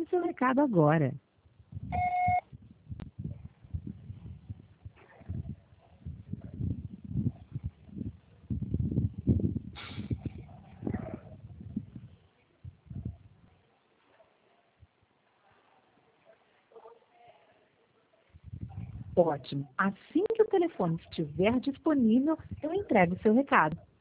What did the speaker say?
Grave seu recado agora. Ótimo. Assim que o telefone estiver disponível, eu entrego o seu recado.